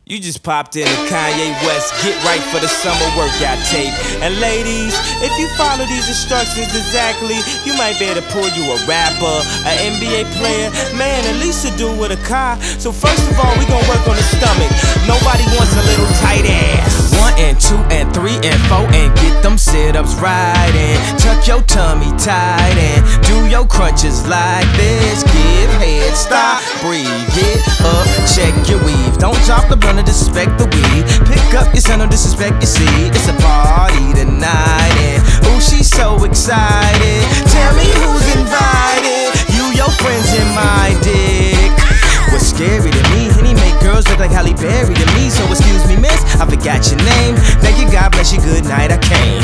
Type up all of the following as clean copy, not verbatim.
You just popped in to Kanye West Get Right for the Summer workout tape. And ladies, if you follow these instructions exactly, you might be able to pull you a rapper, an NBA player, man, at least to do with a car. So first of all, we gon' work on the stomach. Nobody wants a little tight ass. 1 and 2 and 3 and 4 and get them sit-ups right and tuck your tummy tight and do your crunches like this. Give head, stop, breathe, get up, check your weave. Don't drop the blunt, disrespect the weed. Pick up your son, don't disrespect your seed. It's a party tonight and ooh, she's so excited. Tell me who's invited. You, your friends, and my dick. What's scary to me, and he make girls look like Halle Berry to me. So excuse me, miss, I forgot your name. Thank you, God bless you, good night. I came.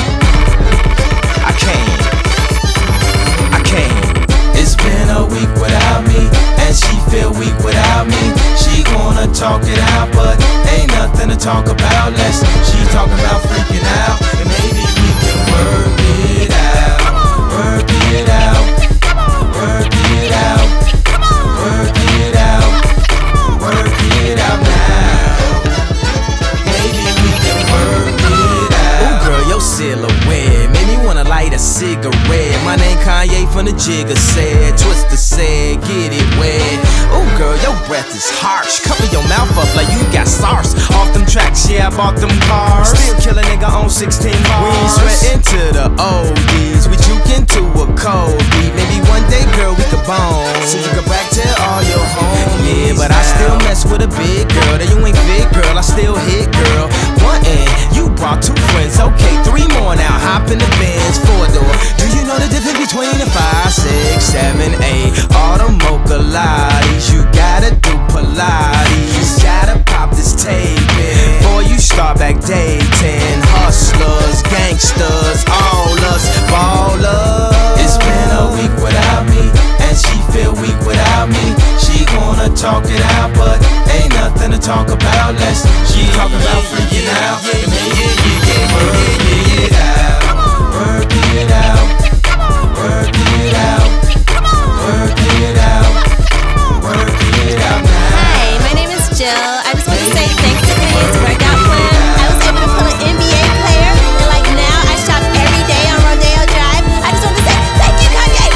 It's been a week without me, and she feel weak without me. She wanna talk it out, but ain't nothing to talk about. Less she talking about freaking out, and maybe we can work it out. Work it out. Work it out. Work it out. Work it out now. Maybe we can work it out. Ooh, girl, your silhouette made me wanna light a cigarette. My name Kanye from the Jigga said. Twister said, get it wet. Ooh, girl, your breath is harsh. Cover your mouth up like you got SARS. Off them tracks, yeah, I bought them cars. Still kill a nigga on 16 bars. We ain't sweating to the oldies. We juke into a cold beat. Maybe one day, girl, we could bone. So you can back tell all your homies. Yeah, but I still mess with a big girl. That you ain't big, girl, I still hit, girl. 1 and you brought 2 friends. Okay, 3 more now. Hop in the Benz 4-door. Do you know the difference between a 5, 6, 7, 8? All the mocha lotties. You gotta do Pilates. You gotta pop this tape in before you start back dating. Hustlers, gangsters, all us ballers. It's been a week without me, and she feel weak without me. She wanna talk it out, but ain't nothing to talk about. Less she talking about freaking out. Work it out. Work it out. Work it out. Work it out. Work it out now. Hi, my name is Jill. I just want to say thanks to Kanye's workout plan. I was able to pull an NBA player, and like now I shop every day on Rodeo Drive. I just want to say thank you, Kanye.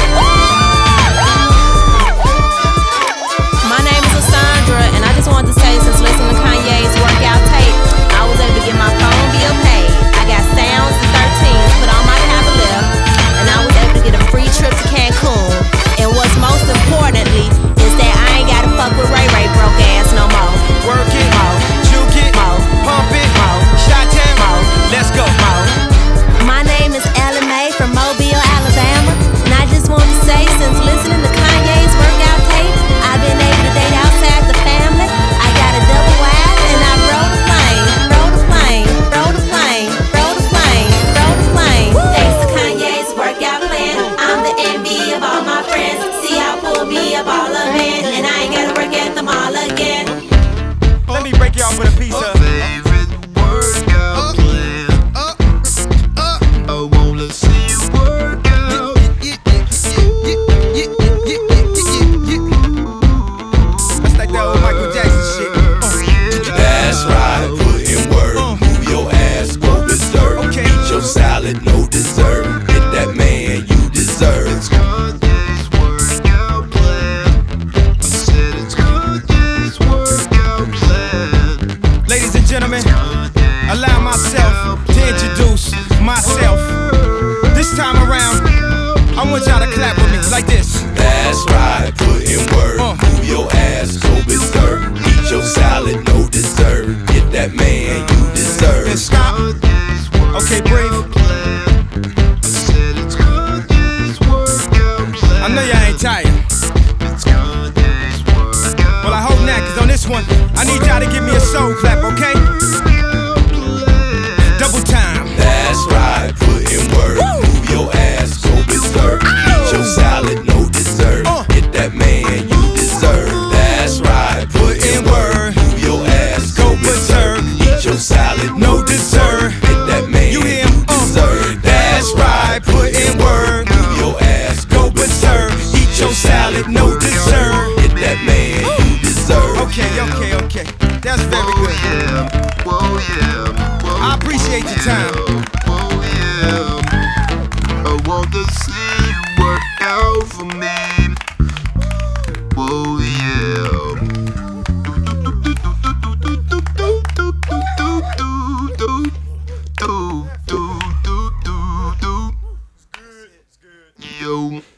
My name is Lysandra, and I just wanted to say since listening to Kanye's workout tape, I was able to get my phone bill paid. I got sounds and 13s put on my tablet, and I was able to get a free trip to Cancun. And what's most importantly is that I ain't gotta fuck with Ray Ray broke ass no more. Work it, Mo. juke it, Mo. pump it, Mo. shot it, Mo. let's go. Mo. My name is Ella Mae from Mobile, Alabama, and I just want to say since listening to Kanye's workout tape, I've been able to date outside the family. I got a double wife and I rode a plane, rode a plane, rode a plane, rode a plane, rode a plane. Thanks to Kanye's workout plan, I'm the envy of all my friends. See, I pulled me a ball of it, and I ain't gotta work at the mall again. Let me break y'all for the pizza. Favorite workout plan. I wanna see you work out. That's like that old Michael Jackson shit. That's right, put in work, move your ass, go berserk. Okay. Eat your salad, no dessert. Get that man you deserve. It's Kanye's workout plan. I said it's Kanye's workout plan. Ladies and gentlemen, allow myself to introduce myself. This time around, I want y'all to clap with me like this. That's right, put in work, move your ass, go berserk. Eat your salad, no dessert. Get that man you And deserve. stop. Okay, breathe. I said it's Kanye's workout plan. I know y'all ain't tired. It's Kanye's workout. Well, I hope not, cause on this one, I need y'all to give me a soul clap, okay? Double time. That's right, put in work, move your ass, go berserk. Eat your salad, no dessert. Get that man you deserve. That's right, put in work, move your ass, go berserk. Eat your salad, no dessert. Get that man You hear you him? deserve. That's right, put in work, move your ass, go berserk. Eat your salad, no dessert. Get that man you deserve. Okay. That's very good. yeah, whoa, yeah. I appreciate your time. Whoa, yeah. I want to see